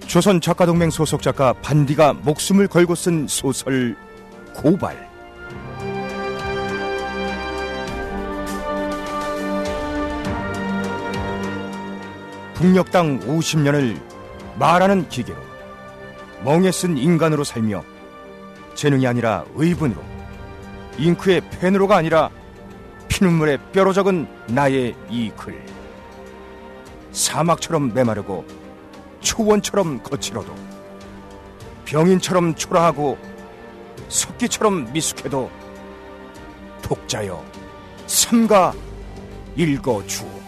조선 작가동맹 소속 작가 반디가 목숨을 걸고 쓴 소설 고발. 북녘 땅 50년을 말하는 기계로, 멍에 쓴 인간으로 살며 재능이 아니라 의분으로, 잉크의 펜으로가 아니라 피눈물에 뼈로 적은 나의 이 글. 사막처럼 메마르고 초원처럼 거칠어도, 병인처럼 초라하고 석기처럼 미숙해도 독자여 삼가 읽어주오.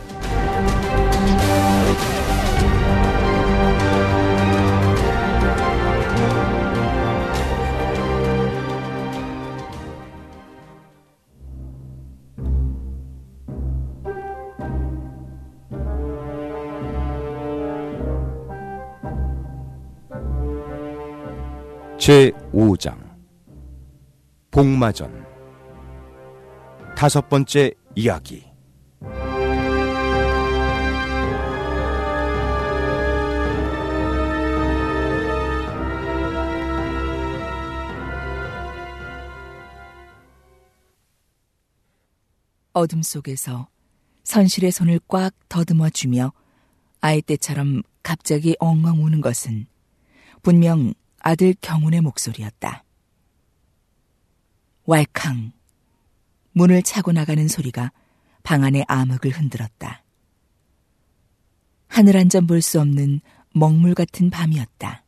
제5장 복마전. 5번째 이야기. 어둠 속에서 선실의 손을 꽉 더듬어 주며 아이 때처럼 갑자기 엉엉 우는 것은 분명 아들 경운의 목소리였다. 왈캉. 문을 차고 나가는 소리가 방 안의 암흑을 흔들었다. 하늘 한 점 볼 수 없는 먹물 같은 밤이었다.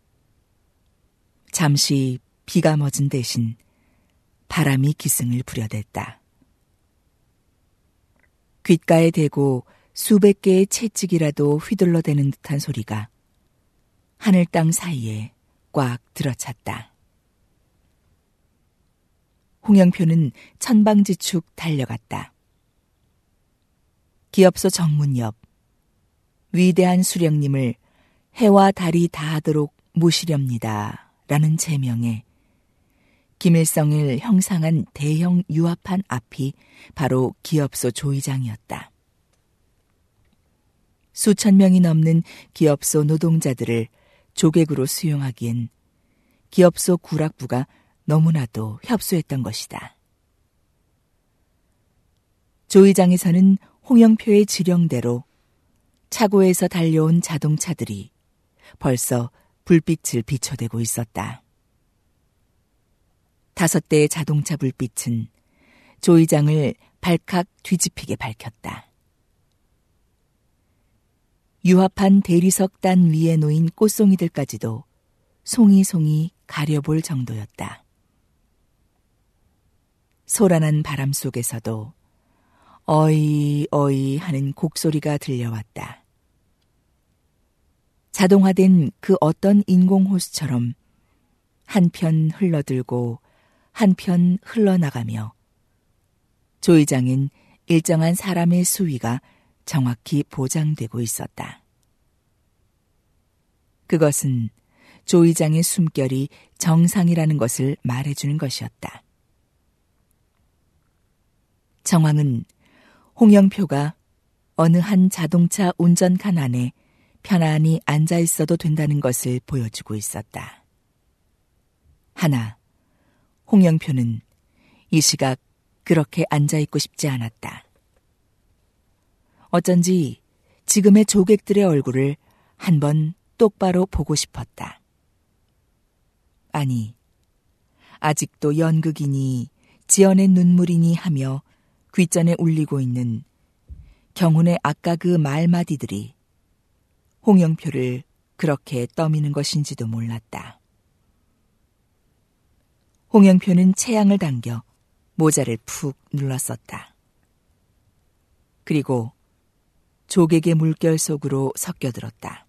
잠시 비가 멎은 대신 바람이 기승을 부려댔다. 귓가에 대고 수백 개의 채찍이라도 휘둘러대는 듯한 소리가 하늘 땅 사이에 꽉 들어찼다. 홍영표는 천방지축 달려갔다. 기업소 정문 옆 위대한 수령님을 해와 달이 다하도록 모시렵니다 라는 제명에 김일성을 형상한 대형 유화판 앞이 바로 기업소 조의장이었다. 수천 명이 넘는 기업소 노동자들을 조객으로 수용하기엔 기업소 구락부가 너무나도 협소했던 것이다. 조의장에서는 홍영표의 지령대로 차고에서 달려온 자동차들이 벌써 불빛을 비춰대고 있었다. 5대의 자동차 불빛은 조의장을 발칵 뒤집히게 밝혔다. 유화판 대리석 단 위에 놓인 꽃송이들까지도 송이송이 가려볼 정도였다. 소란한 바람 속에서도 어이 어이 하는 곡소리가 들려왔다. 자동화된 그 어떤 인공호수처럼 한편 흘러들고 한편 흘러나가며 조의장엔 일정한 사람의 수위가 정확히 보장되고 있었다. 그것은 조의장의 숨결이 정상이라는 것을 말해주는 것이었다. 정황은 홍영표가 어느 한 자동차 운전칸 안에 편안히 앉아 있어도 된다는 것을 보여주고 있었다. 하나, 홍영표는 이 시각 그렇게 앉아 있고 싶지 않았다. 어쩐지 지금의 조객들의 얼굴을 한번 똑바로 보고 싶었다. 아니, 아직도 연극이니 지어낸 눈물이니 하며 귓전에 울리고 있는 경훈의 아까 그 말마디들이 홍영표를 그렇게 떠미는 것인지도 몰랐다. 홍영표는 체양을 당겨 모자를 푹 눌렀었다. 그리고 조객의 물결 속으로 섞여들었다.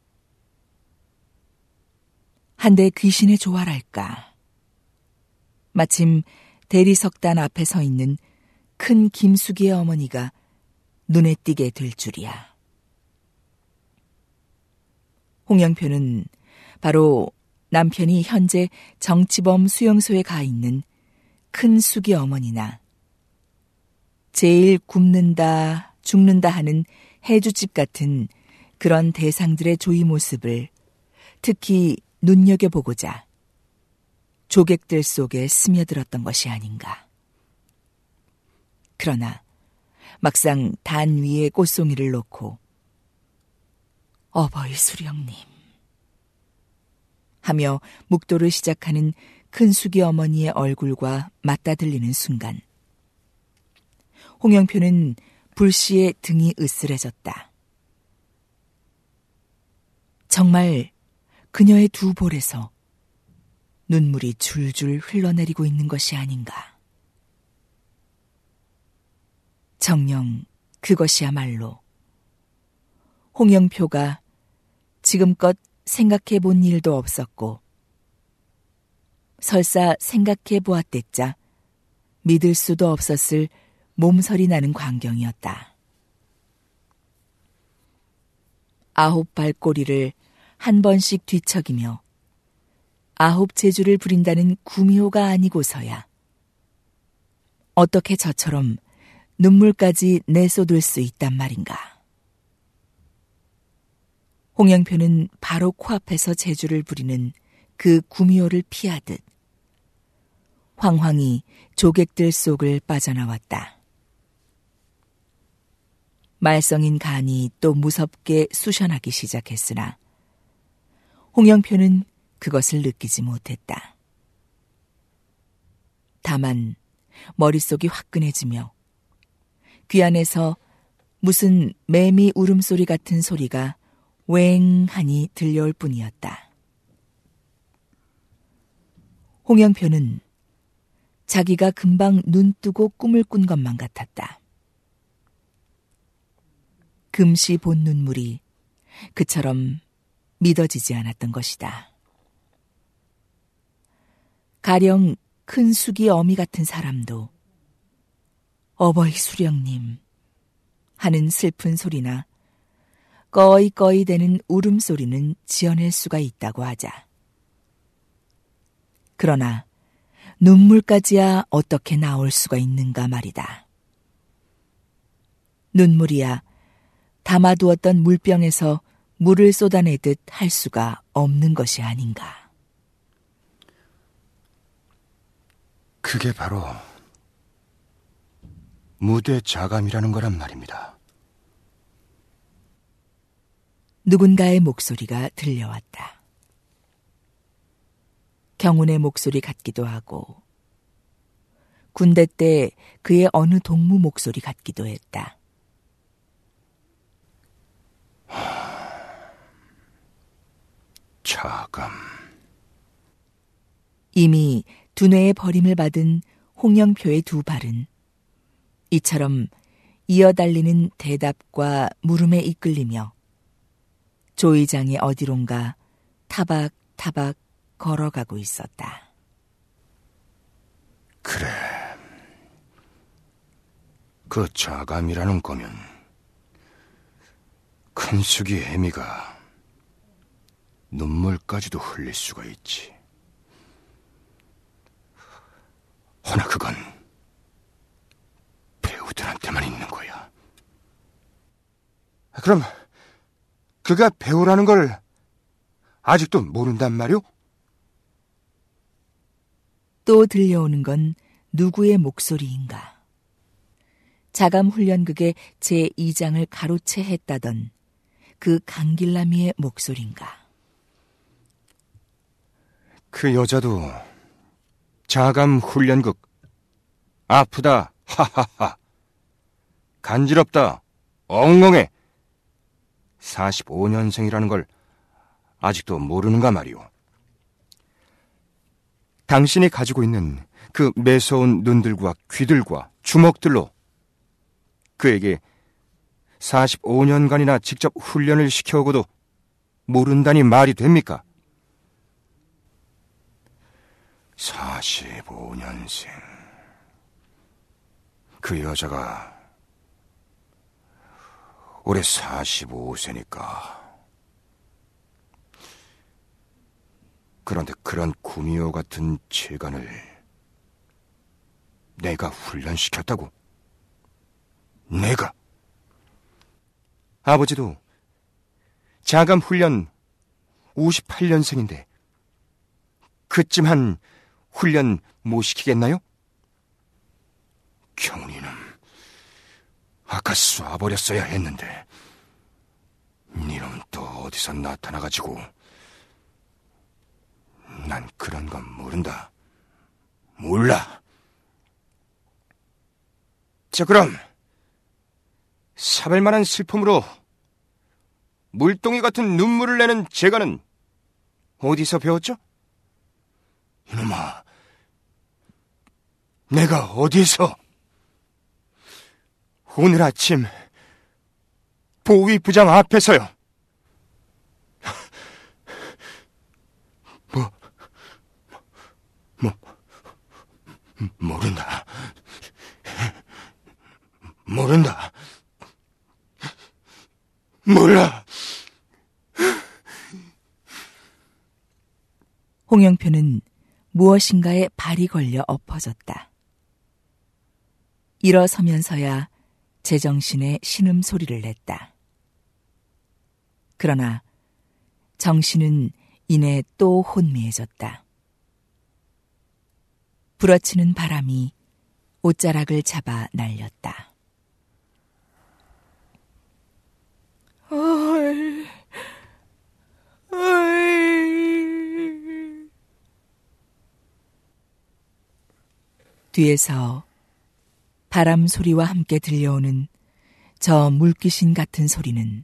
한데 귀신의 조화랄까. 마침 대리석단 앞에 서 있는 큰 김숙이의 어머니가 눈에 띄게 될 줄이야. 홍영표는 바로 남편이 현재 정치범 수용소에 가 있는 큰 숙이 어머니나 제일 굶는다 죽는다 하는 해주집 같은 그런 대상들의 조이 모습을 특히 눈여겨보고자 조객들 속에 스며들었던 것이 아닌가. 그러나 막상 단 위에 꽃송이를 놓고 어버이 수령님 하며 묵도를 시작하는 큰숙이 어머니의 얼굴과 맞다 들리는 순간 홍영표는 불시에 등이 으스레졌다. 정말 그녀의 두 볼에서 눈물이 줄줄 흘러내리고 있는 것이 아닌가. 정녕 그것이야말로 홍영표가 지금껏 생각해 본 일도 없었고 설사 생각해 보았댔자 믿을 수도 없었을 몸서리 나는 광경이었다. 9발 꼬리를 한 번씩 뒤척이며 9재주를 부린다는 구미호가 아니고서야 어떻게 저처럼 눈물까지 내쏟을 수 있단 말인가. 홍영표는 바로 코앞에서 재주를 부리는 그 구미호를 피하듯 황황히 조객들 속을 빠져나왔다. 말썽인 간이 또 무섭게 쑤셔나기 시작했으나 홍영표는 그것을 느끼지 못했다. 다만 머릿속이 화끈해지며 귀 안에서 무슨 매미 울음소리 같은 소리가 웽하니 들려올 뿐이었다. 홍영표는 자기가 금방 눈 뜨고 꿈을 꾼 것만 같았다. 금시 본 눈물이 그처럼 믿어지지 않았던 것이다. 가령 큰 숙이 어미 같은 사람도 어버이 수령님 하는 슬픈 소리나 꺼이꺼이 대는 울음소리는 지어낼 수가 있다고 하자. 그러나 눈물까지야 어떻게 나올 수가 있는가 말이다. 눈물이야 담아두었던 물병에서 물을 쏟아내듯 할 수가 없는 것이 아닌가. 그게 바로 무대 자감이라는 거란 말입니다. 누군가의 목소리가 들려왔다. 경운의 목소리 같기도 하고 군대 때 그의 어느 동무 목소리 같기도 했다. 자감. 이미 두뇌의 버림을 받은 홍영표의 두 발은 이처럼 이어달리는 대답과 물음에 이끌리며 조의장이 어디론가 타박타박 걸어가고 있었다. 그래. 그 자감이라는 거면 큰숙이 애미가 눈물까지도 흘릴 수가 있지. 허나 그건 배우들한테만 있는 거야. 그럼 그가 배우라는 걸 아직도 모른단 말이오? 또 들려오는 건 누구의 목소리인가. 자감훈련극의 제2장을 가로채 했다던 그 강길남이의 목소리인가. 그 여자도 자감훈련극 아프다 하하하 간지럽다 엉엉해 45년생이라는 걸 아직도 모르는가 말이오. 당신이 가지고 있는 그 매서운 눈들과 귀들과 주먹들로 그에게 45년간이나 직접 훈련을 시켜오고도 모른다니 말이 됩니까? 45년생. 그 여자가 올해 45세니까. 그런데 그런 구미호 같은 재간을 내가 훈련시켰다고? 내가? 아버지도 자감 훈련 58년생인데 그쯤 한 훈련 못 시키겠나요? 경훈이는 아까 쏴버렸어야 했는데 니놈 또 어디서 나타나가지고. 난 그런 건 모른다. 몰라. 자, 그럼 사별만한 슬픔으로 물동이 같은 눈물을 내는 재간은 어디서 배웠죠? 이놈아, 내가 어디서? 오늘 아침 보위부장 앞에서요. 모른다. 모른다. 몰라. 홍영표는 무엇인가에 발이 걸려 엎어졌다. 일어서면서야 제정신에 신음소리를 냈다. 그러나 정신은 이내 또 혼미해졌다. 불어치는 바람이 옷자락을 잡아 날렸다. 뒤에서 바람 소리와 함께 들려오는 저 물귀신 같은 소리는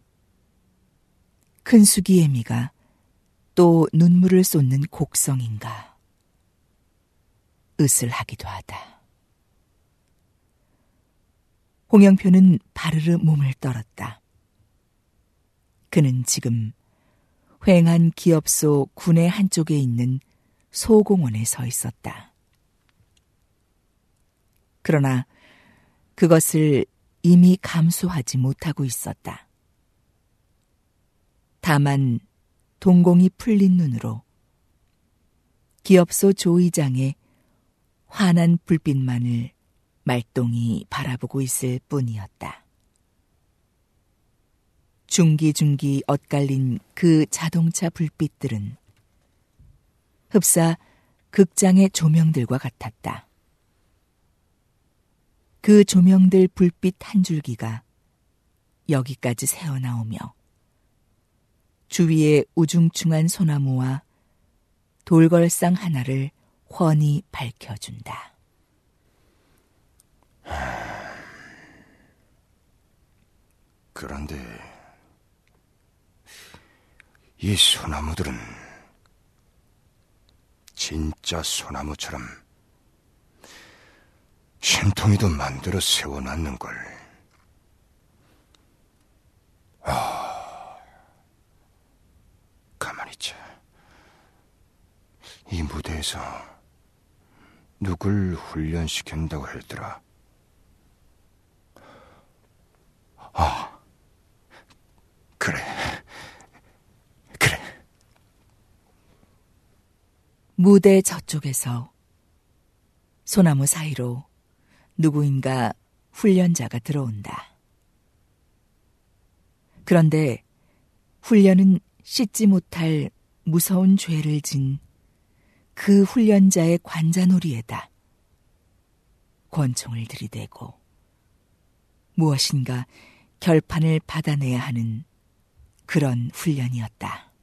큰수기 애미가 또 눈물을 쏟는 곡성인가 으슬하기도 하다. 홍영표는 바르르 몸을 떨었다. 그는 지금 휑한 기업소 군의 한쪽에 있는 소공원에 서 있었다. 그러나 그것을 이미 감수하지 못하고 있었다. 다만 동공이 풀린 눈으로 기업소 조의장의 환한 불빛만을 말똥이 바라보고 있을 뿐이었다. 중기중기 엇갈린 그 자동차 불빛들은 흡사 극장의 조명들과 같았다. 그 조명들 불빛 한 줄기가 여기까지 새어나오며 주위의 우중충한 소나무와 돌걸상 하나를 훤히 밝혀준다. 그런데 이 소나무들은 진짜 소나무처럼 신통이도 만들어 세워놨는걸. 가만히 있자. 이 무대에서 누굴 훈련시킨다고 했더라. 그래. 무대 저쪽에서 소나무 사이로 누구인가 훈련자가 들어온다. 그런데 훈련은 씻지 못할 무서운 죄를 진 그 훈련자의 관자놀이에다 권총을 들이대고 무엇인가 결판을 받아내야 하는 그런 훈련이었다.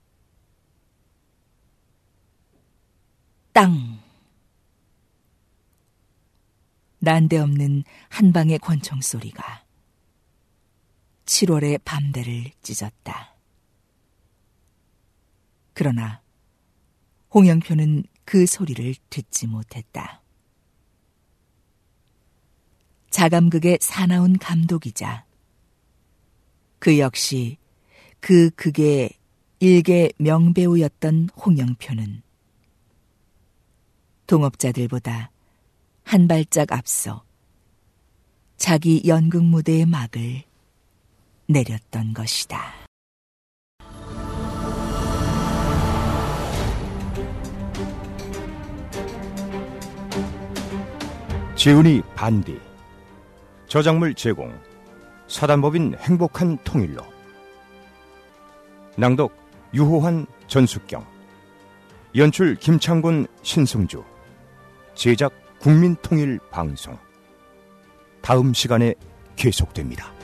땅! 난데없는 한 방의 권총 소리가 7월의 밤대를 찢었다. 그러나 홍영표는 그 소리를 듣지 못했다. 자감극의 사나운 감독이자 그 역시 그 극의 일개 명배우였던 홍영표는 동업자들보다 한 발짝 앞서 자기 연극 무대의 막을 내렸던 것이다. 재은이 반디, 저작물 제공, 사단법인 행복한 통일로, 낭독 유호환, 전숙경, 연출 김창곤, 신승주, 제작 국민통일방송. 다음 시간에 계속됩니다.